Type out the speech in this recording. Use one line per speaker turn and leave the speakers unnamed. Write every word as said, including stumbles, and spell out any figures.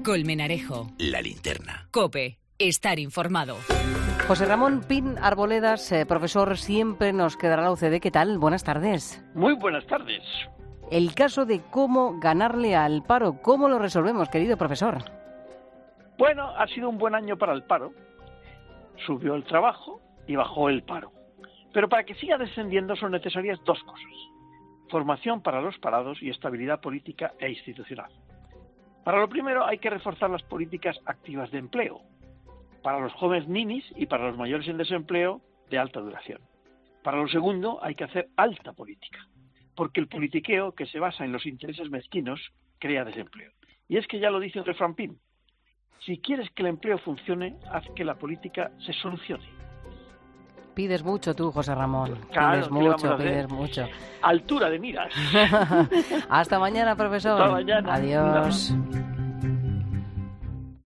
Colmenarejo.
La linterna.
COPE. Estar informado.
José Ramón Pin Arboledas, eh, profesor, siempre nos quedará la U C D. ¿Qué tal? Buenas tardes.
Muy buenas tardes.
El caso de cómo ganarle al paro, ¿cómo lo resolvemos, querido profesor?
Bueno, ha sido un buen año para el paro. Subió el trabajo y bajó el paro. Pero para que siga descendiendo son necesarias dos cosas: formación para los parados y estabilidad política e institucional. Para lo primero hay que reforzar las políticas activas de empleo, para los jóvenes ninis y para los mayores en desempleo de alta duración. Para lo segundo hay que hacer alta política, porque el politiqueo que se basa en los intereses mezquinos crea desempleo. Y es que ya lo dice el refrán Pin: si quieres que el empleo funcione, haz que la política se solucione.
Pides mucho tú, José Ramón.
Claro,
pides mucho, pides mucho.
Altura de miras.
Hasta mañana, profesor.
Hasta mañana.
Adiós.
No.